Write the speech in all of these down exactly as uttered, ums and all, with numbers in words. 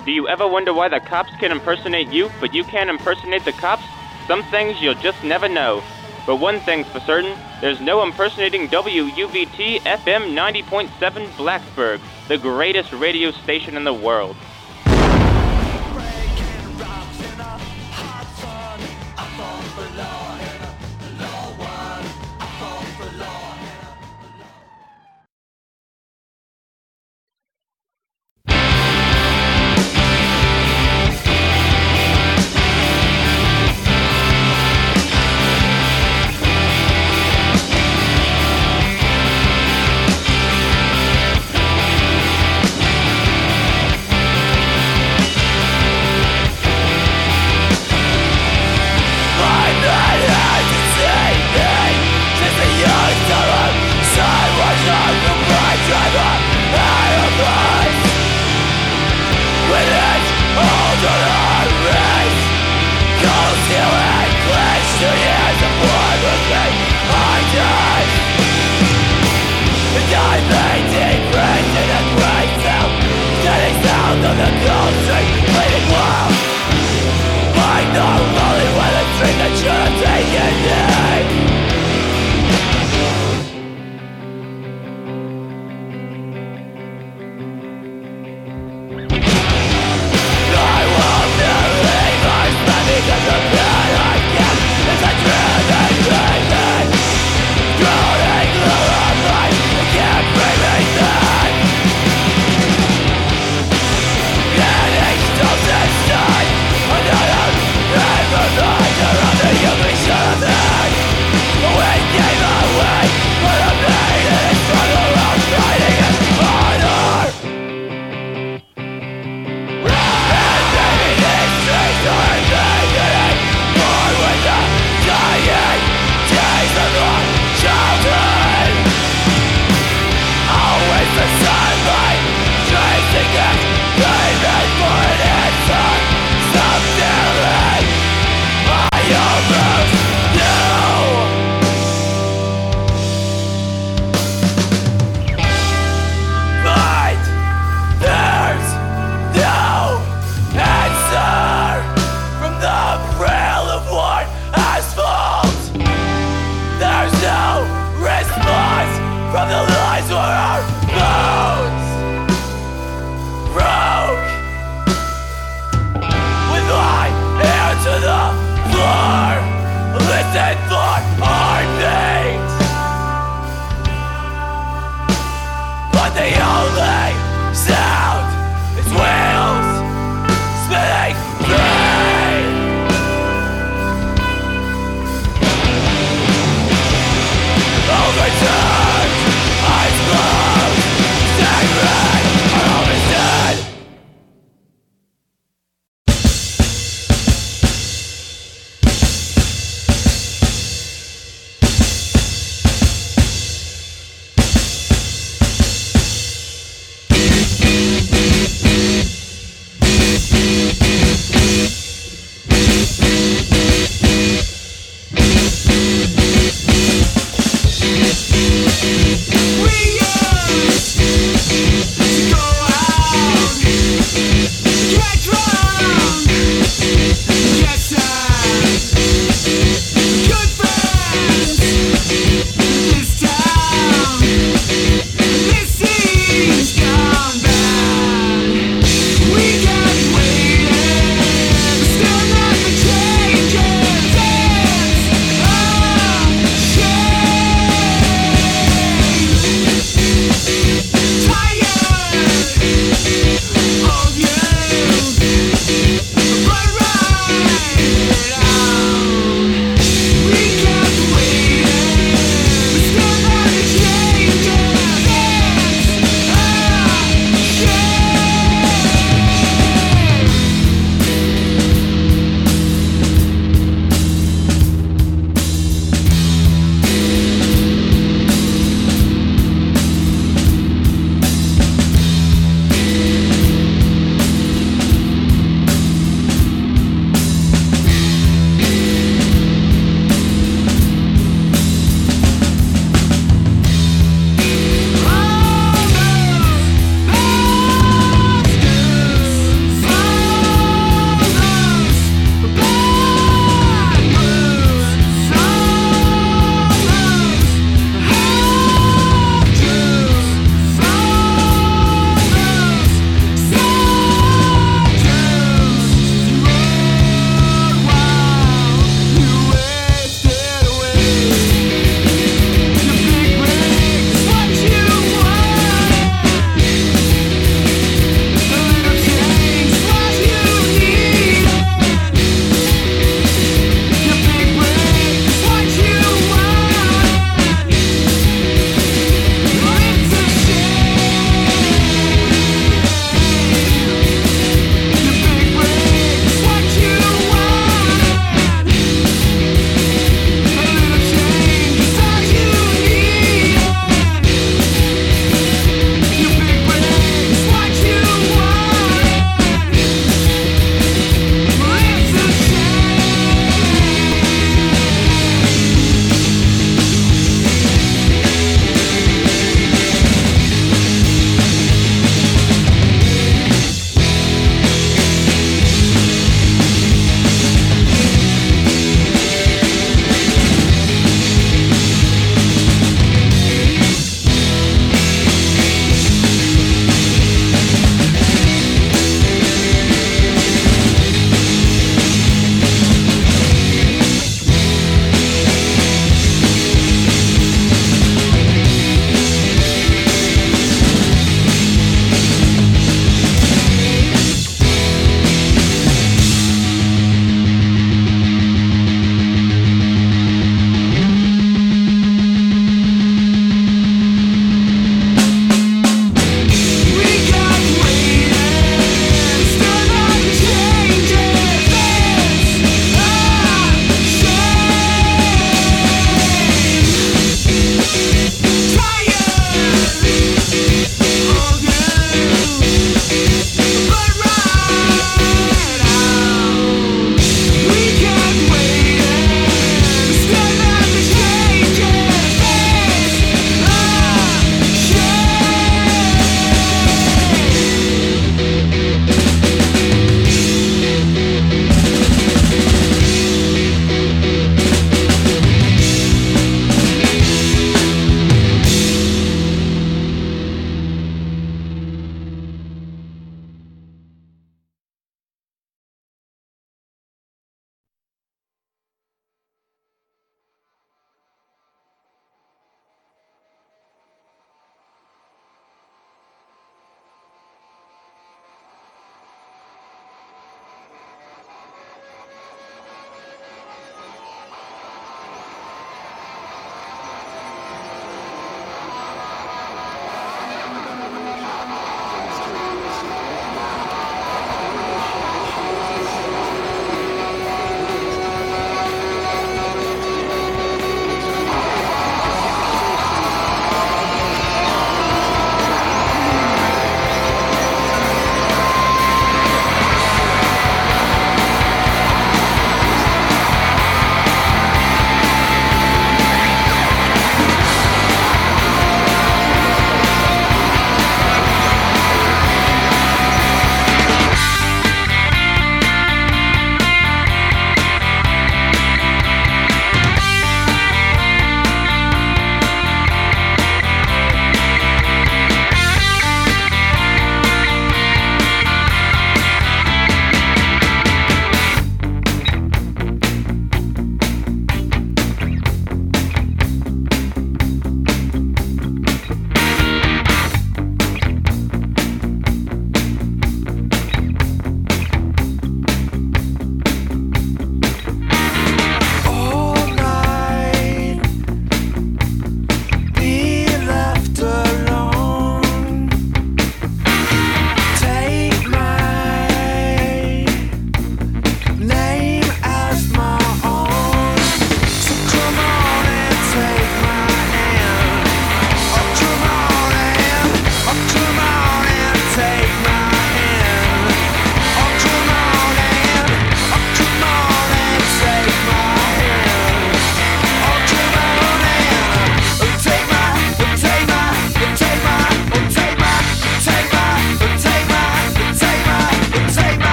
Do you ever wonder why the cops can impersonate you, but you can't impersonate the cops? Some things you'll just never know. But one thing's for certain, there's no impersonating W U V T F M ninety point seven Blacksburg, the greatest radio station in the world.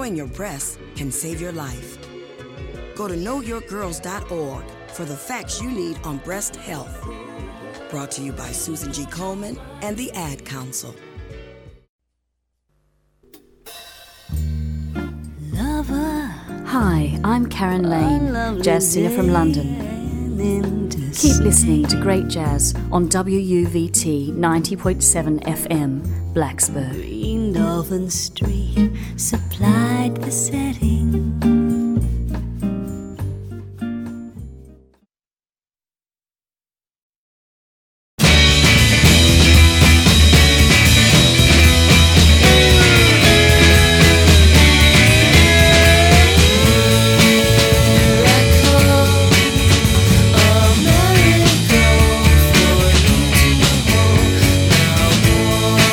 knowing your breasts can save your life. Go to know your girls dot org for the facts you need on breast health. Brought to you by Susan G. Komen and the Ad Council. Hi, I'm Karen Lane, jazz singer from London. Keep listening to great jazz on W U V T ninety point seven F M, Blacksburg. Green Dolphin Street supplied the setting.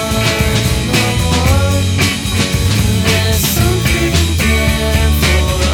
Something there for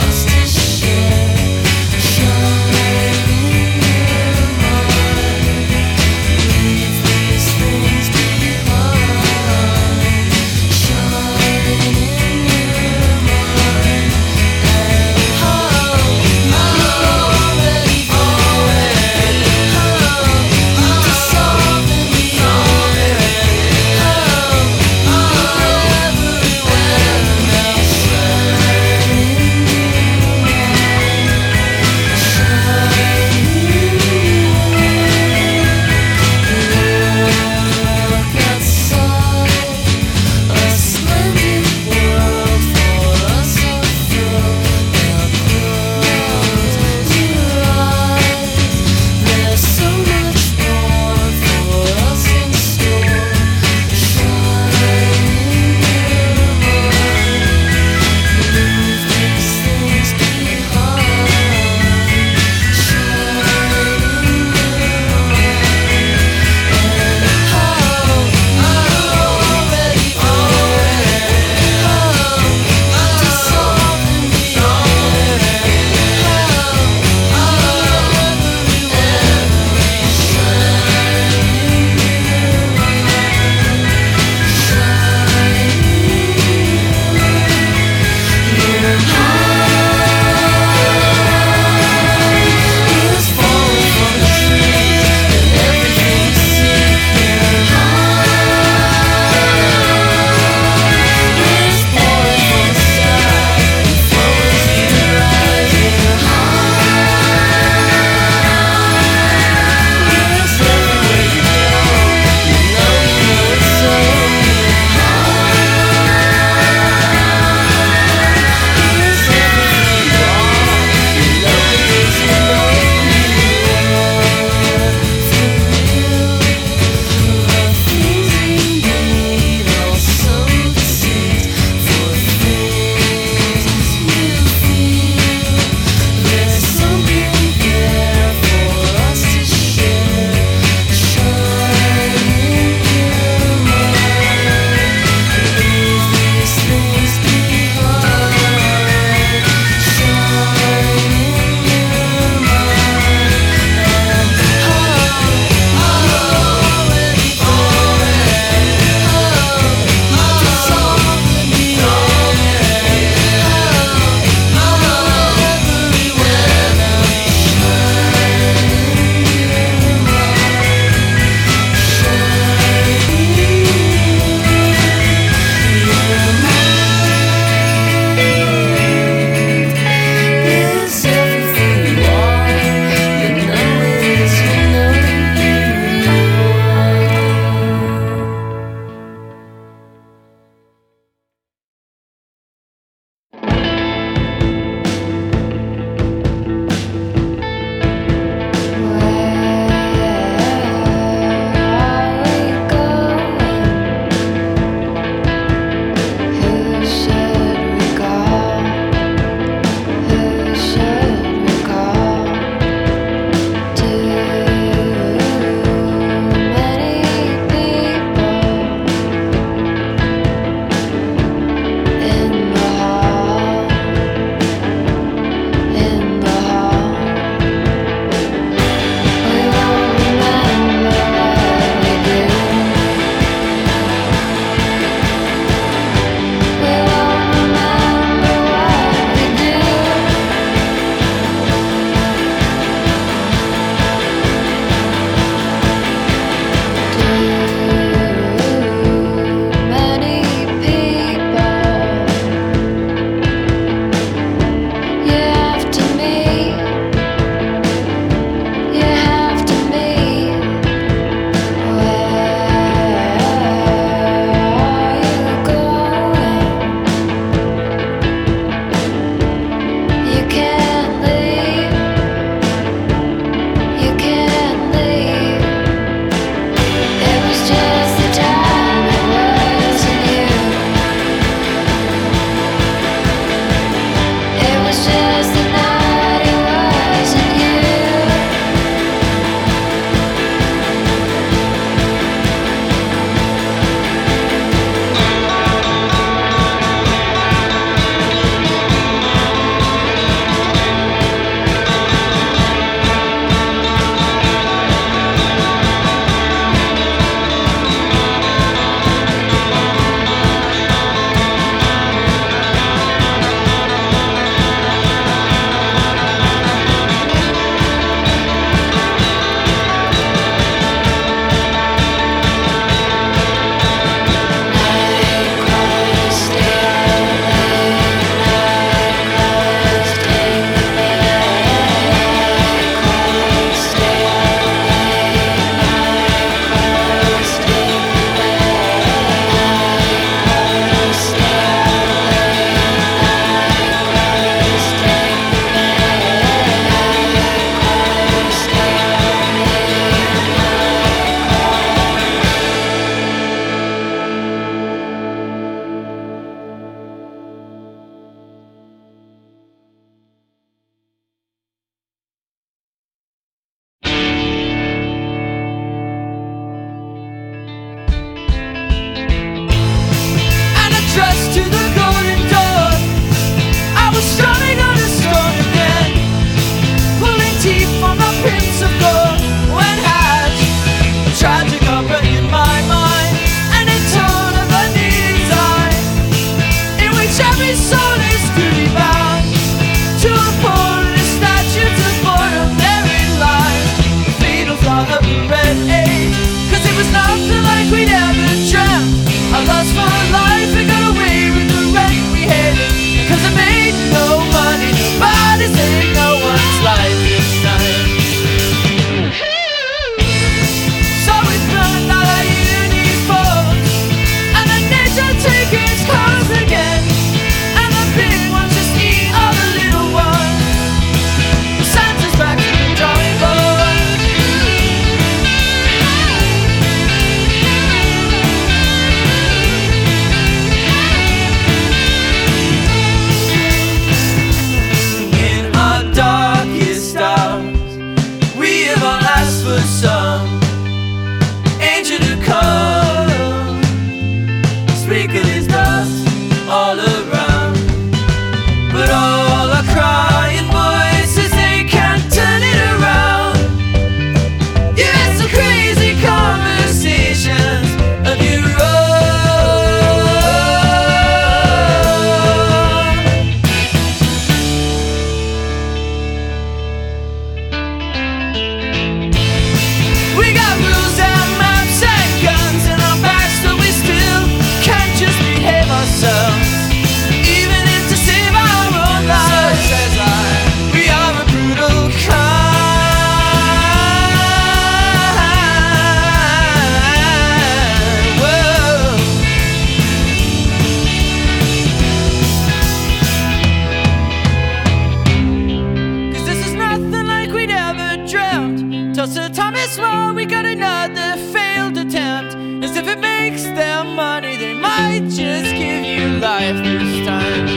might just give you life this time.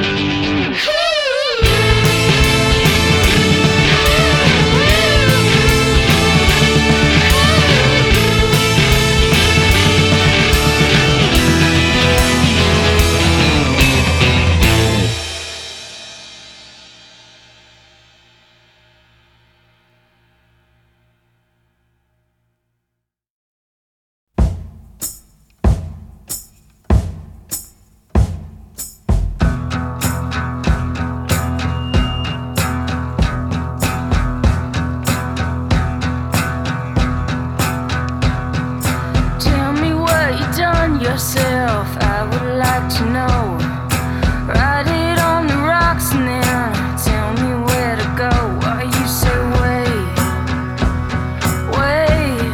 Yourself, I would like to know. Write it on the rocks and then tell me where to go. Or you say wait, wait.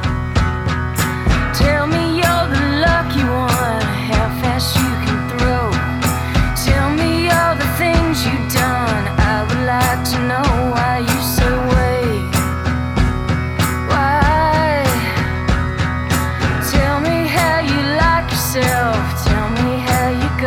Tell me you're the lucky one, how fast you can throw. Tell me all the things you've done. I would like to know why you say wait. Why? Tell me how you like yourself. Tell me how you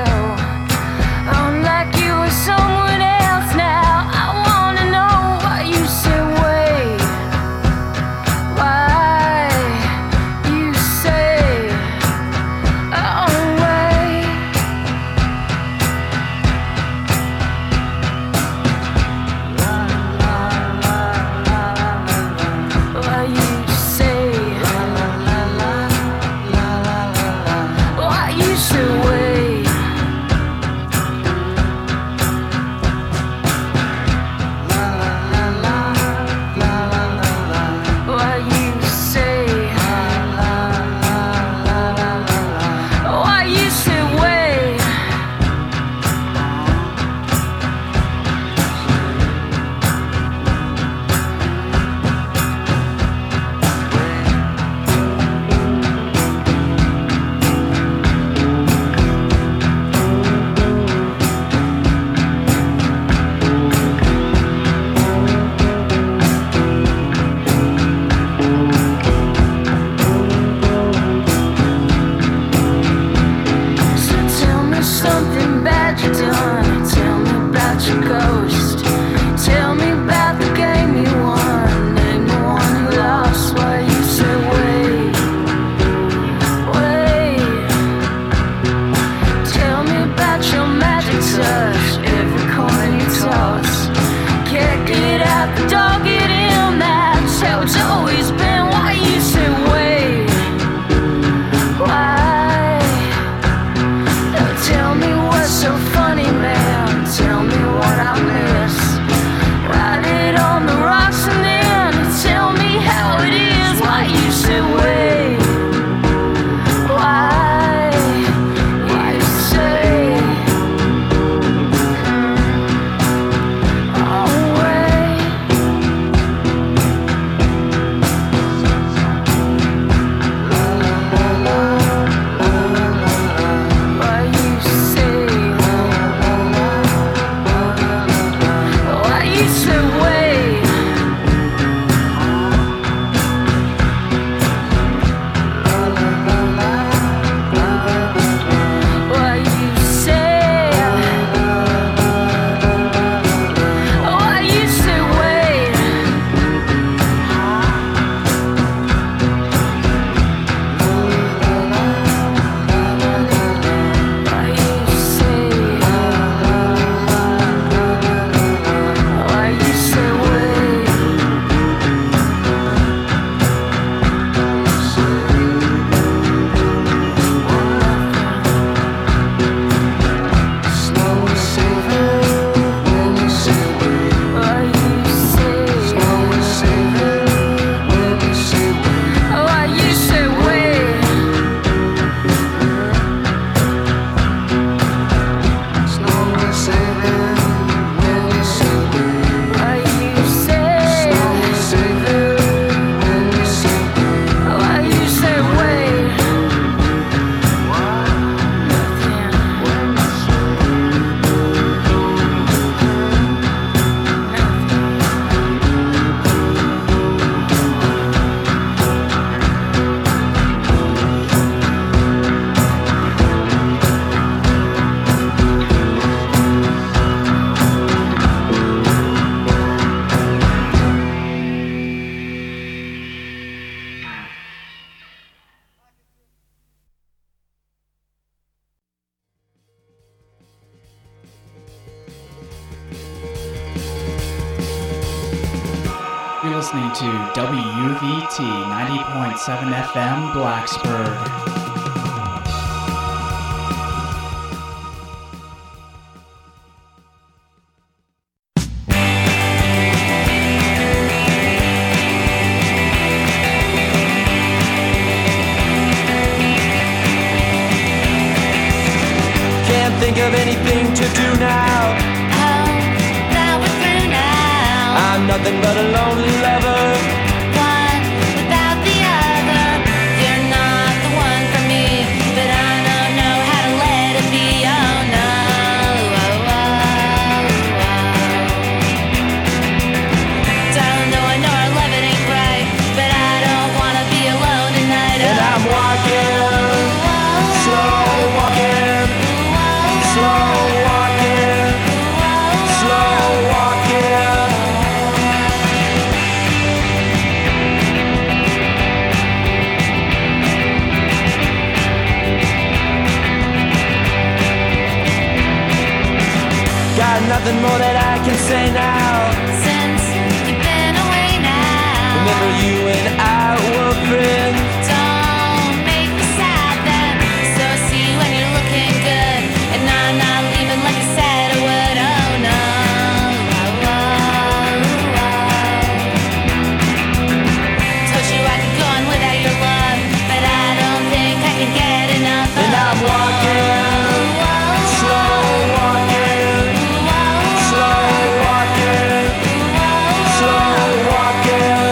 listening to W U V T ninety point seven F M Blacksburg. Think of anything to do now. Oh, now we're through now. I'm nothing but a lonely lover. One without the other. You're not the one for me, but I don't know how to let it be. Oh no. Oh, oh, oh. Darling, though I know our love it ain't right, but I don't wanna be alone tonight. And oh. I'm walking, oh, oh, slow walking. Slow walking, slow walking. Got nothing more that I can say now. Since you've been away now. Remember you and I were friends. Don't make me sad then. So I see you when you're looking good, and I'm not leaving like I said I would. Oh no. Oh, oh, oh. Told you I could go on without your love, but I don't think I can get enough. And I'm walking, slow walking, slow walking, slow walking.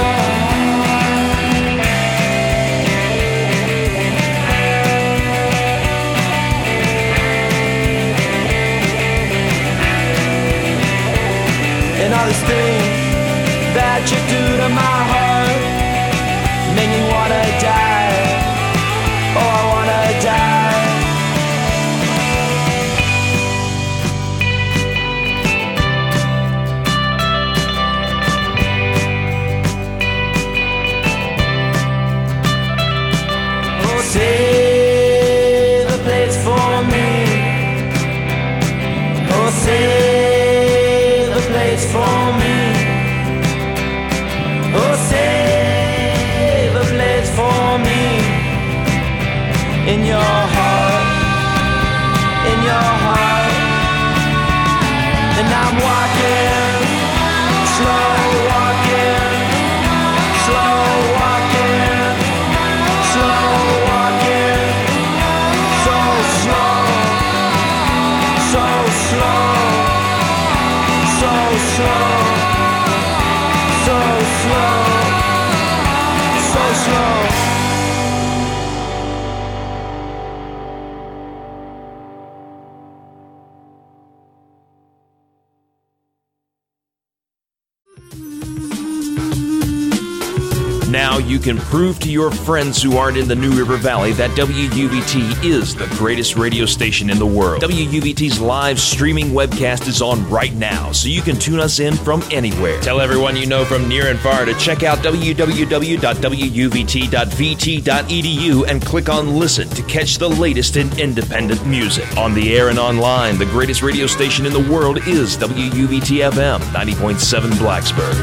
And all these things that you do to my heart make me wanna die. Oh, I wanna die. Oh, save a place for me. Oh, save a place for me. Oh, save a place for me. In your heart, in your heart. And I'm walking, slow walking, slow walking, slow walking, so slow, so slow, so slow, so slow, so slow. Now you can prove to your friends who aren't in the New River Valley that W U V T is the greatest radio station in the world. W U V T's live streaming webcast is on right now, so you can tune us in from anywhere. Tell everyone you know from near and far to check out w w w dot w u v t dot v t dot e d u and click on Listen to catch the latest in independent music. On the air and online, the greatest radio station in the world is W U V T F M ninety point seven Blacksburg.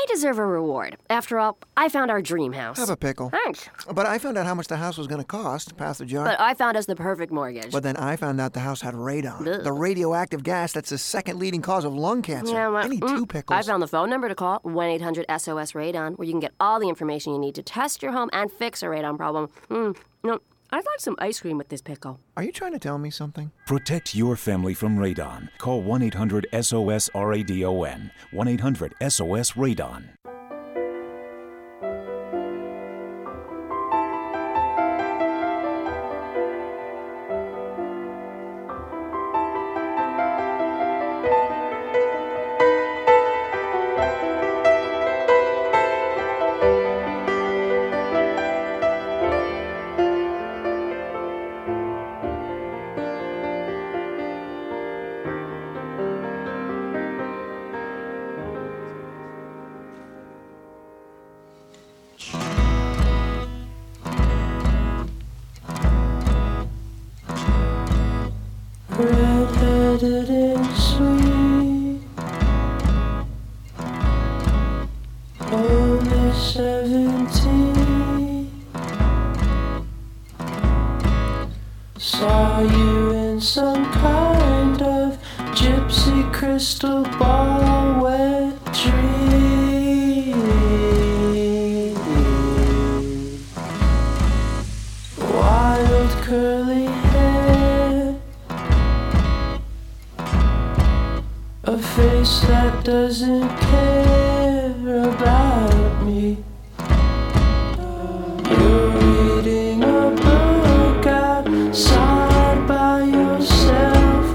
deserve a reward. After all, I found our dream house. Have a pickle. Thanks. But I found out how much the house was going to cost. Pass the jar. But I found us the perfect mortgage. But then I found out the house had radon. Ugh. The radioactive gas that's the second leading cause of lung cancer. Yeah, well, I need mm, two pickles. I found the phone number to call, one eight hundred S O S radon, where you can get all the information you need to test your home and fix a radon problem. Mm, you know, I'd like some ice cream with this pickle. Are you trying to tell me something? Protect your family from radon. Call one eight hundred S O S R A D O N. one eight hundred S O S radon. Red-headed and sweet, only seventeen. Saw you in some kind of gypsy crystal ball wet dream. Wild curly hair, a face that doesn't care about me. You're reading a book outside by yourself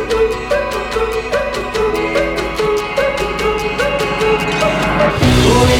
away.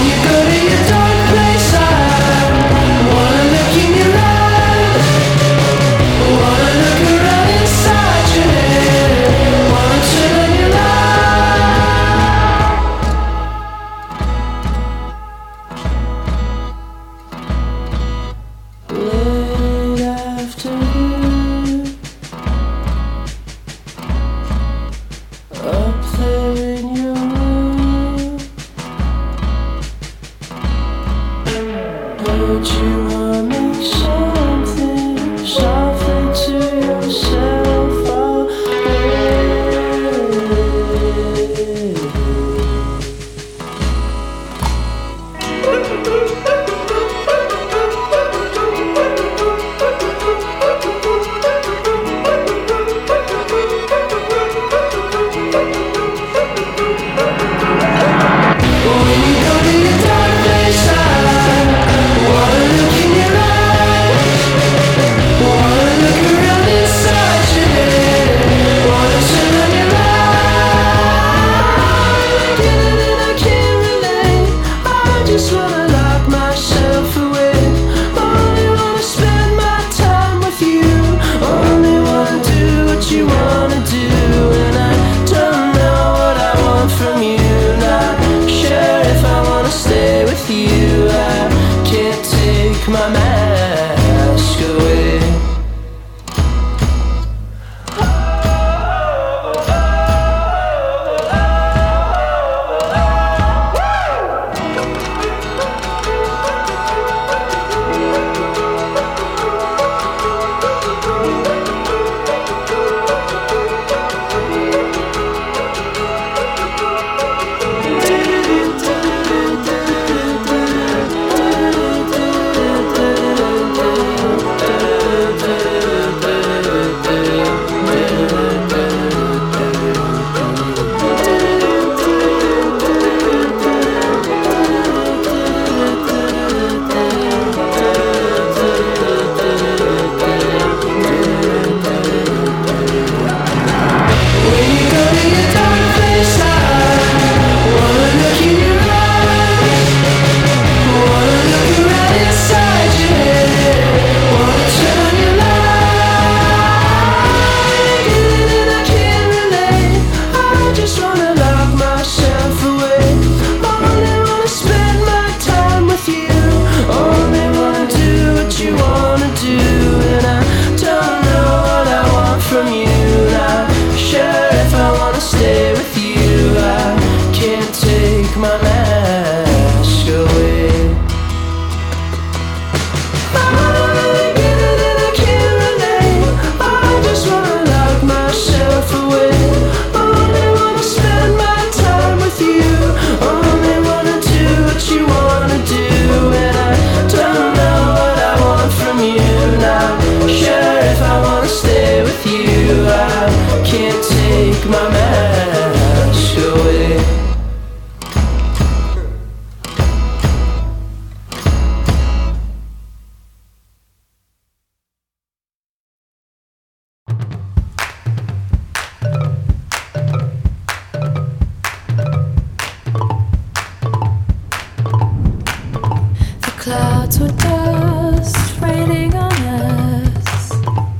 clouds were dust raining on us.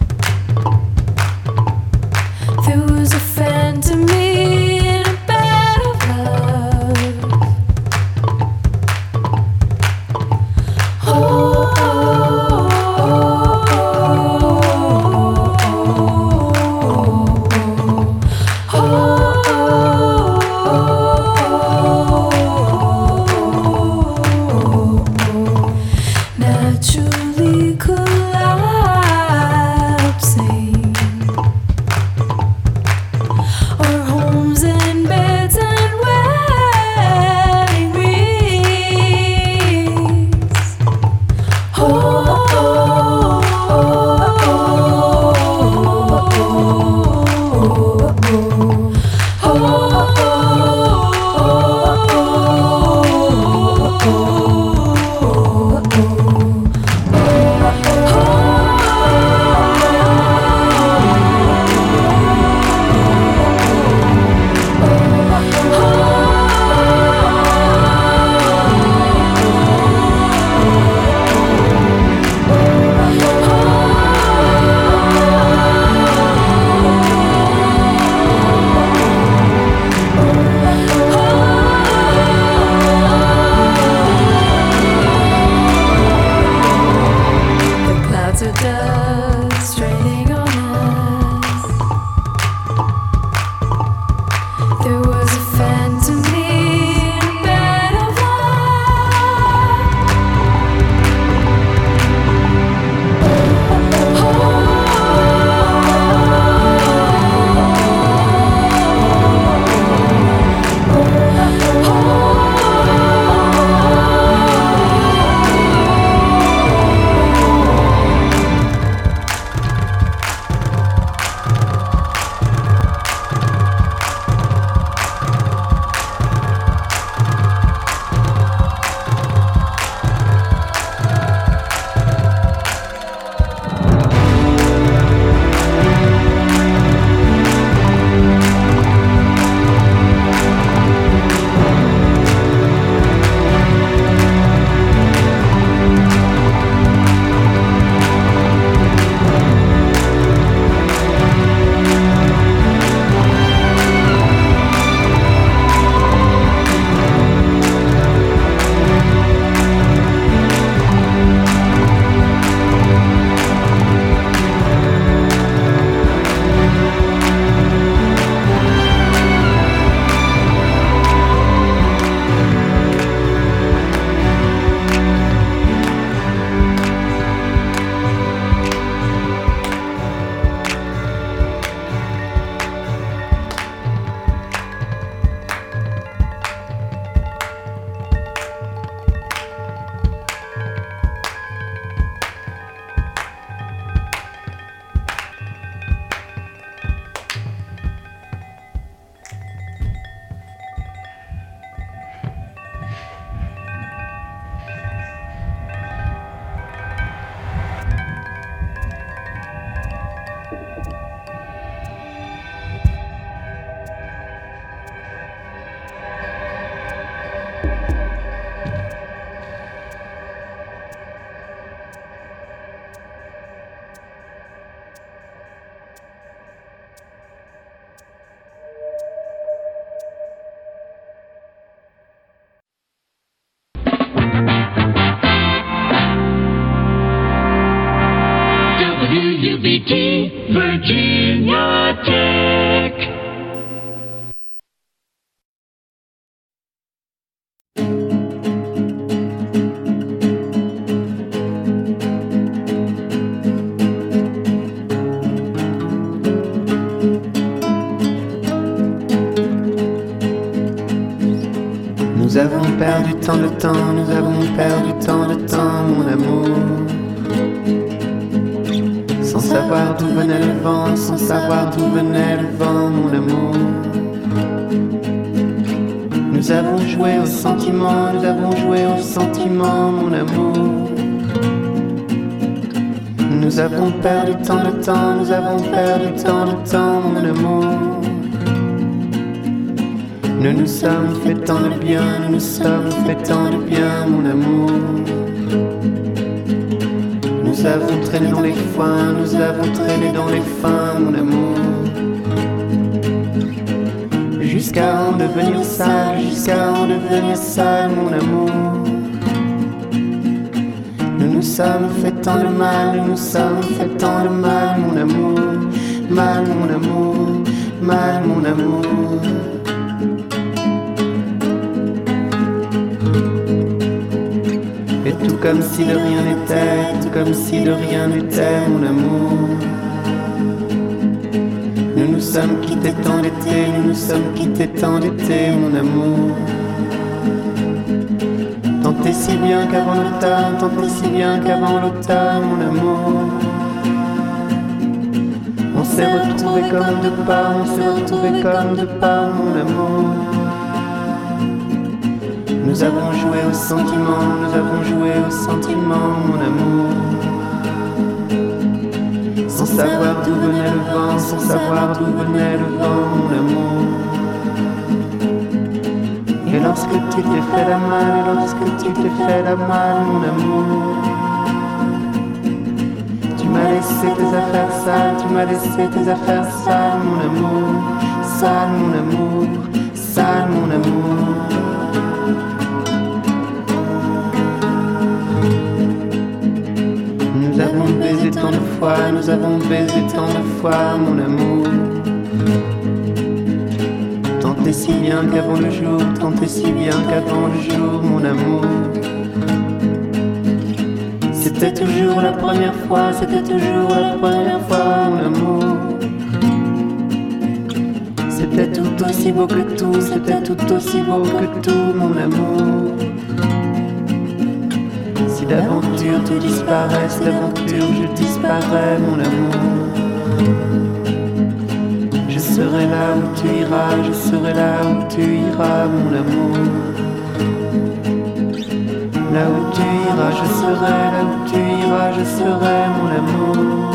There was a phantom in a bed of love. Oh, oh, oh, oh, naturally collapsing. Our homes and beds and wedding rings. Oh, oh, oh, oh, oh, W U V T Virginia Tech. Nous avons perdu tant de temps, nous avons perdu tant de temps, mon amour. Sans savoir d'où venait le vent, sans savoir d'où venait le vent, mon amour. Nous avons joué au sentiment, nous avons joué au sentiment, mon amour. Nous avons perdu tant de temps, nous avons perdu tant de temps, mon amour. Nous nous sommes fait tant de bien, nous nous sommes fait tant de bien, mon amour. Nous avons traîné dans les foins, nous avons traîné dans les fins, mon amour. Jusqu'à en devenir sale, jusqu'à en devenir sale, mon amour. Nous nous sommes fait tant de mal, nous nous sommes fait tant de mal, mon amour. Mal, mon amour, mal, mon amour. Et tout comme si de rien n'était, tout comme si de rien n'était, mon amour. Nous nous sommes quittés tant d'été, nous nous sommes quittés tant d'été, mon amour. Tant et si bien qu'avant l'automne, tant et si bien qu'avant l'automne, mon amour. On s'est retrouvés comme deux pas, on s'est retrouvés comme deux pas, mon amour. Nous avons joué au sentiment, nous avons joué au sentiment, mon amour. Sans savoir d'où venait le vent, sans savoir d'où venait le vent, mon amour. Et lorsque tu t'es fait la malle, et lorsque tu t'es fait la malle, mon amour. Tu m'as laissé tes affaires sales, tu m'as laissé tes affaires sales, mon amour. Sale, mon amour, sale, mon amour. Nous avons baisé tant de fois, nous avons baisé tant de fois, mon amour. Tant et si bien qu'avant le jour, tant et si bien qu'avant le jour, mon amour. C'était toujours la première fois, c'était toujours la première fois, mon amour. C'était tout aussi beau que tout, c'était tout aussi beau que tout, mon amour. Si d'aventure tu disparais, si d'aventure je disparais, mon amour. Je serai là où tu iras, je serai là où tu iras, mon amour. Là où tu iras, je serai, là où tu iras, je serai, mon amour.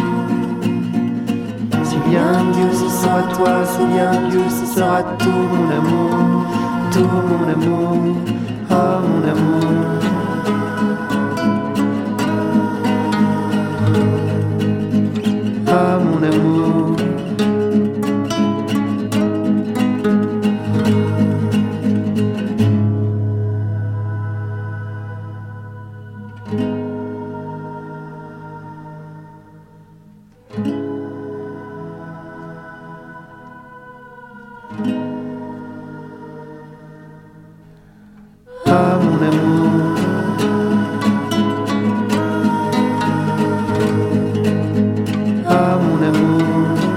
Si bien Dieu ce sera toi, si bien Dieu ce sera tout, mon amour. Tout, mon amour, oh mon amour. Oh mon amour. Oh mon amour. Oh mon amour.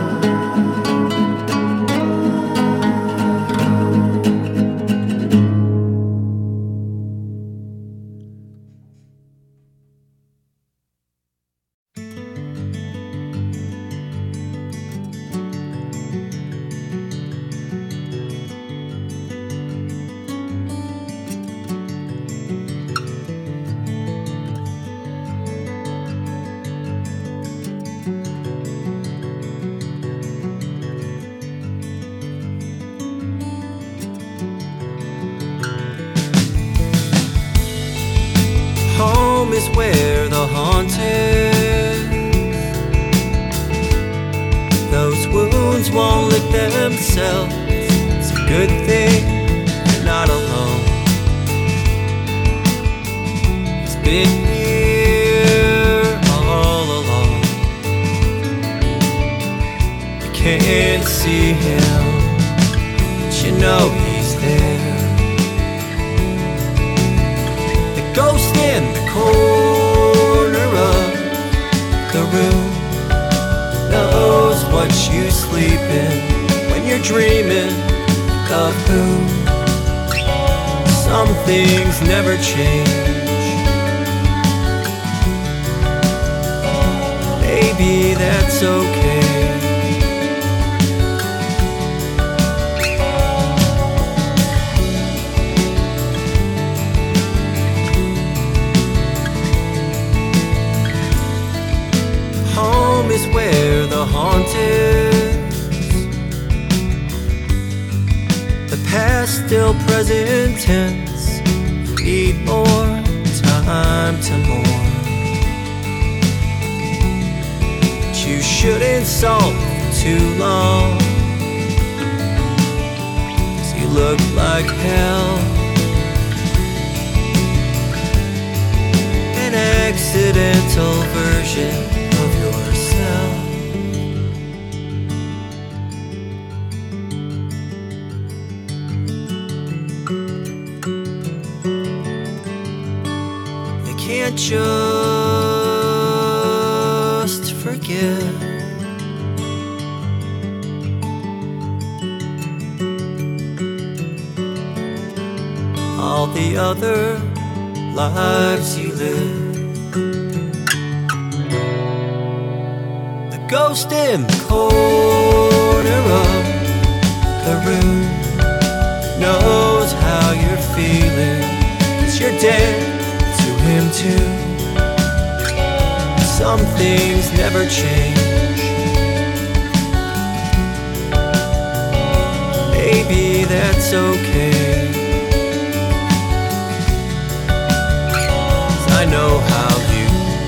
Home is where the haunted, those wounds won't lick themselves. It's a good thing you're not alone. He's been here all along. You can't see him, but you know he's there. Ghost in the corner of the room knows what you sleep in when you're dreaming of who. Some things never change. Maybe that's okay. Is where the haunted, the past still present tense, need more time. time to mourn. But you shouldn't sulk for too long, 'cause you look like hell. An accidental version of yourself. You can't just forget all the other lives you live. The ghost in the corner of the room knows how you're feeling, 'cause you're dead to him too. Some things never change. Maybe that's okay. I know how you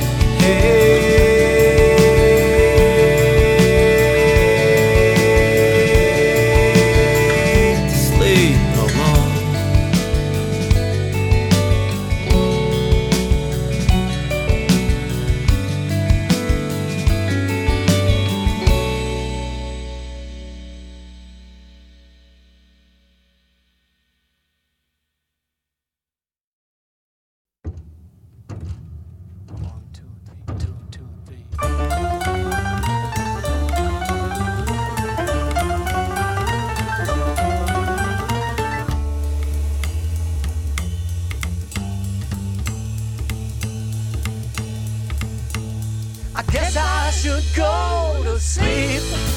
hate to sleep alone. I guess I should go to sleep.